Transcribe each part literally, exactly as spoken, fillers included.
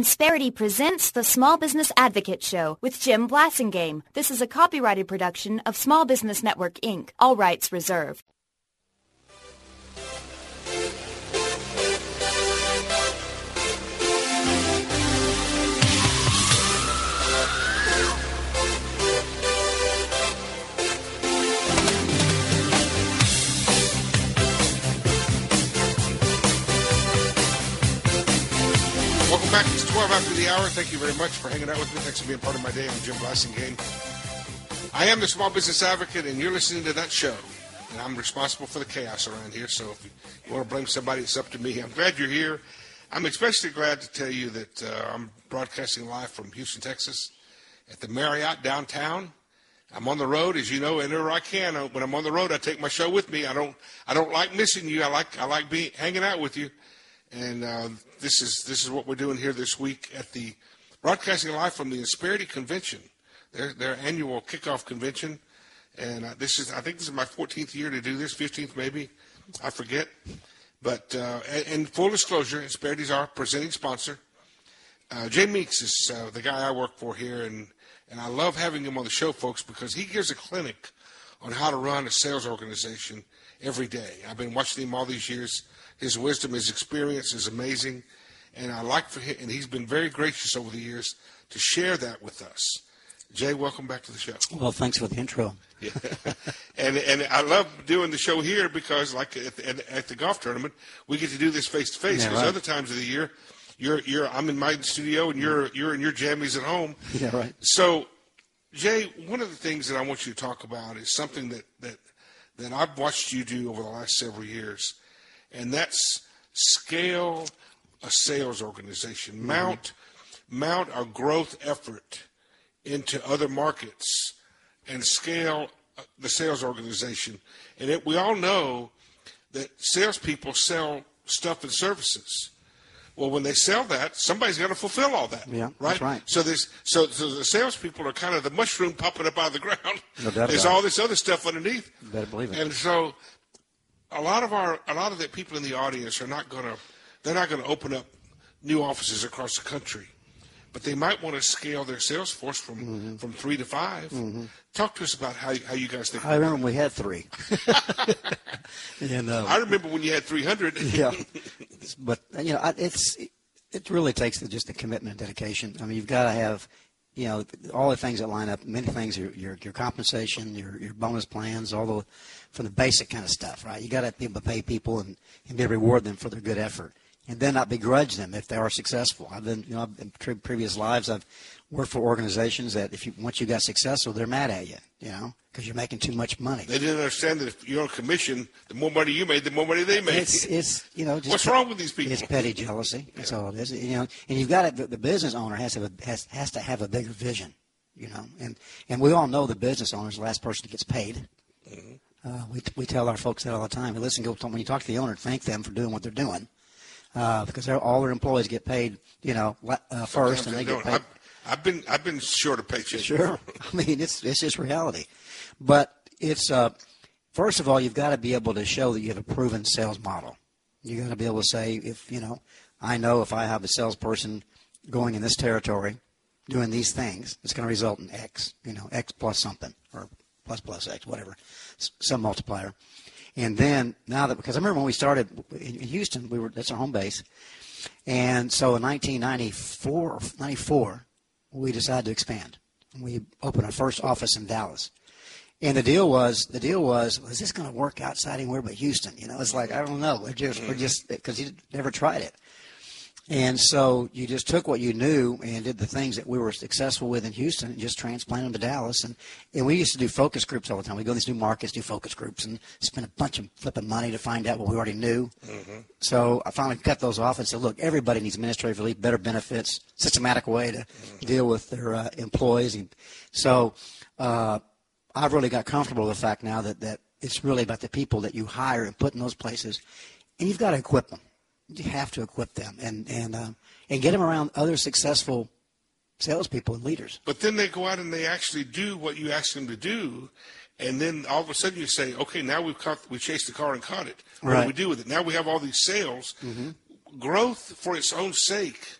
Insperity presents the Small Business Advocate Show with Jim Blasingame. This is a copyrighted production of Small Business Network, Incorporated. All rights reserved. Welcome back. It's twelve after the hour. Thank you very much for hanging out with me. Thanks for being part of my day. I'm Jim Blasingame. I am the Small Business Advocate, and you're listening to that show. And I'm responsible for the chaos around here, so if you want to blame somebody, it's up to me. I'm glad you're here. I'm especially glad to tell you that uh, I'm broadcasting live from Houston, Texas, at the Marriott downtown. I'm on the road, as you know, whenever I can. When I'm on the road, I take my show with me. I don't, I don't like missing you. I like, I like being hanging out with you. And uh, this is this is what we're doing here this week at the broadcasting live from the Insperity Convention, their their annual kickoff convention. And uh, this is I think this is my fourteenth year to do this, fifteenth maybe, I forget. But uh, in full disclosure, Insperity is our presenting sponsor. Uh, Jay Meeks is uh, the guy I work for here, and and I love having him on the show, folks, because he gives a clinic on how to run a sales organization every day. I've been watching him all these years. His wisdom, his experience is amazing, and I like for him, and he's been very gracious over the years to share that with us. Jay, welcome back to the show. Well, thanks for the intro. Yeah. and and I love doing the show here because, like at the, at the golf tournament, we get to do this face to face. Because other times of the year, you're you're I'm in my studio and you're you're in your jammies at home. Yeah, right. So, Jay, one of the things that I want you to talk about is something that that that I've watched you do over the last several years. And that's scale a sales organization, mm-hmm. mount mount a growth effort into other markets, and scale the sales organization. And it, we all know that salespeople sell stuff and services. Well, when they sell that, somebody's got to fulfill all that. Yeah, right. That's right. So this, so, so the salespeople are kind of the mushroom popping up out of the ground. No doubt There's about all it. this other stuff underneath. You better believe it. And so. A lot of our, a lot of the people in the audience are not going to, they're not going to open up new offices across the country, but they might want to scale their sales force from, mm-hmm. from three to five. Mm-hmm. Talk to us about how how you guys think. I remember when we had three. and, um, I remember when you had three hundred. Yeah, but you know, it's it really takes just a commitment and dedication. I mean, you've got to have, you know, all the things that line up. Many things, your your, your compensation, your your bonus plans, all the from the basic kind of stuff, right? You got to be able to pay people and, and be able to reward them for their good effort, and then not begrudge them if they are successful. I've been, you know, in pre- previous lives, I've worked for organizations that if you once you got successful, they're mad at you, you know, because you're making too much money. They didn't understand that if you're on commission, the more money you made, the more money they made. It's, it's you know, just what's wrong with these people? It's petty jealousy. That's yeah. all it is. You know, and you've got to, the, the business owner has to have a, has has to have a bigger vision, you know, and and we all know the business owner is the last person that gets paid. Mm-hmm. Uh, we we tell our folks that all the time. Listen, go when you talk to the owner, thank them for doing what they're doing, uh, because all their employees get paid, you know, uh, first, and they, they get paid. I've, I've been I've been short of paycheck. Sure, I mean it's it's just reality, but it's uh, first of all you've got to be able to show that you have a proven sales model. You got to be able to say, if you know, I know if I have a salesperson going in this territory, doing these things, it's going to result in X, you know, X plus something or plus plus X, whatever, some multiplier. And then now that, because I remember when we started in Houston, we were, that's our home base. And so in nineteen ninety-four, ninety-four, we decided to expand. We opened our first office in Dallas. And the deal was, the deal was, is this going to work outside anywhere but Houston? You know, it's like, I don't know. We're just, we're just, because you never tried it. And so you just took what you knew and did the things that we were successful with in Houston and just transplanted them to Dallas. And, and we used to do focus groups all the time. We go to these new markets, do focus groups, and spend a bunch of flipping money to find out what we already knew. Mm-hmm. So I finally cut those off and said, look, everybody needs administrative relief, better benefits, systematic way to mm-hmm. deal with their uh, employees. And so uh, I've really got comfortable with the fact now that, that it's really about the people that you hire and put in those places. And you've got to equip them. You have to equip them and and um, and get them around other successful salespeople and leaders. But then they go out and they actually do what you ask them to do, and then all of a sudden you say, okay, now we've caught, we chased the car and caught it. What right. do we do with it? Now we have all these sales. Mm-hmm. Growth for its own sake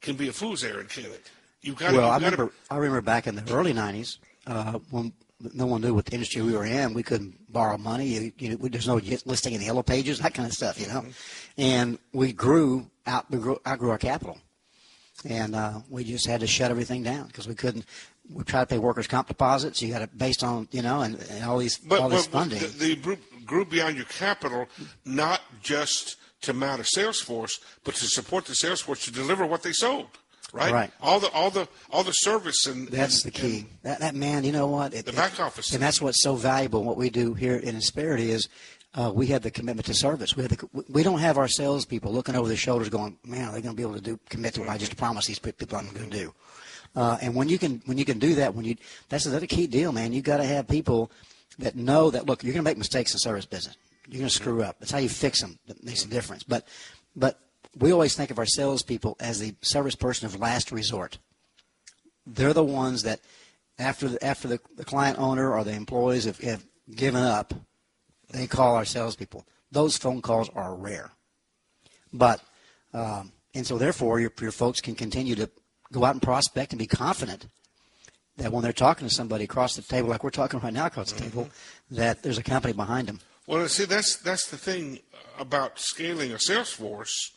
can be a fool's errand, can it? You've got well, to, I gotta, remember. I remember back in the early nineties uh, when no one knew what the industry we were in. We couldn't borrow money. You, you know, there's no listing in the yellow pages, that kind of stuff, you know. Mm-hmm. And we grew out. We grew, outgrew our capital, and uh, we just had to shut everything down because we couldn't. We tried to pay workers' comp deposits. You got it based on, you know, and, and all these but, all this but, funding. The, the group grew beyond your capital, not just to mount a sales force, but to support the sales force to deliver what they sold. Right? Right. All the all the all the service and that's and, the key. That that man, you know what? It, the back office. And that's what's so valuable. What we do here in Insperity is uh, we have the commitment to service. We have the, we don't have our salespeople looking over their shoulders, going, "Man, are they going to be able to do commit to what I just promised these people I'm going to do?" Uh, and when you can when you can do that, when you that's another key deal, man. You got to have people that know that look, you're going to make mistakes in service business. You're going to screw up. That's how you fix them. That makes a difference. But but. We always think of our salespeople as the service person of last resort. They're the ones that, after the, after the, the client owner or the employees have, have given up, they call our salespeople. Those phone calls are rare. But um, and so therefore, your your folks can continue to go out and prospect and be confident that when they're talking to somebody across the table, like we're talking right now across the mm-hmm. table, that there's a company behind them. Well, see, that's that's the thing about scaling a sales force.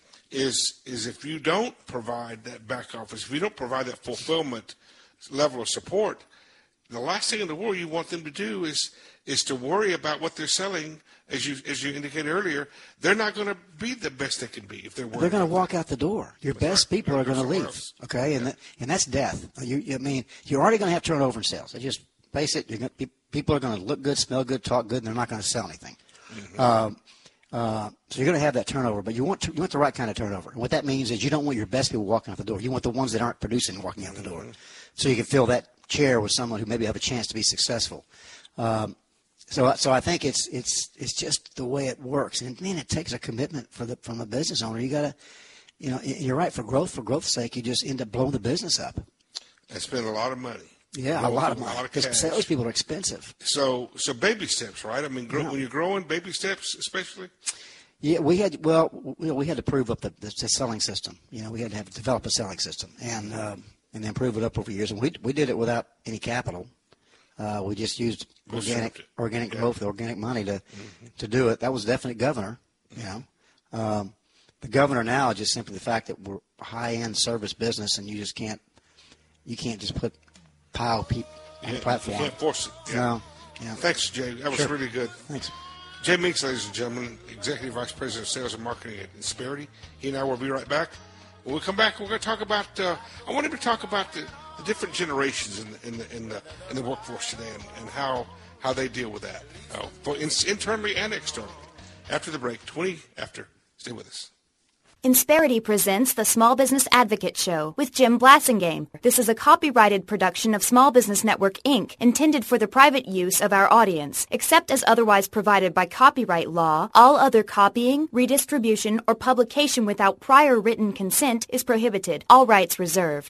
Is is if you don't provide that back office, if you don't provide that fulfillment level of support, the last thing in the world you want them to do is is to worry about what they're selling. As you as you indicated earlier, they're not going to be the best they can be if they're worried. They're going to walk that. out the door. Your that's best right. people are going to leave. Else. Okay, and yeah. that, and that's death. You, you I mean you're already going to have turnover in sales. I just face it. You're going to, people are going to look good, smell good, talk good, and they're not going to sell anything. Mm-hmm. Um, Uh, so you're going to have that turnover, but you want to, you want the right kind of turnover. And what that means is you don't want your best people walking out the door. You want the ones that aren't producing walking out the door, so you can fill that chair with someone who maybe have a chance to be successful. Um, so, so I think it's it's it's just the way it works. And man, it takes a commitment for the from a business owner. You got to, you know, you're right. For growth, for growth's sake, you just end up blowing the business up. And spend a lot of money. Yeah, a lot of money. Because salespeople are expensive. So, so baby steps, right? I mean, grow, yeah. when you're growing, baby steps, especially. Yeah, we had well, we, we had to prove up the, the, the selling system. You know, we had to have develop a selling system and um, and then prove it up over years. And we we did it without any capital. Uh, we just used organic organic yeah. growth, organic money to mm-hmm. to do it. That was definitely governor. You know, um, the governor now is just simply the fact that we're a high end service business, and you just can't you can't just put pile people on the platform. You can't force it. Yeah. No. Yeah. Thanks, Jay. That was sure. really good. Thanks. Jay Meeks, ladies and gentlemen, Executive Vice President of Sales and Marketing at Insperity. He and I will be right back. When we come back, we're going to talk about, uh, I wanted to talk about the, the different generations in the, in the, in the, in the workforce today and, and how, how they deal with that, uh, for in, internally and externally. After the break, twenty after. Stay with us. Insperity presents the Small Business Advocate Show with Jim Blassingame. This is a copyrighted production of Small Business Network, Incorporated, intended for the private use of our audience. Except as otherwise provided by copyright law, all other copying, redistribution, or publication without prior written consent is prohibited. All rights reserved.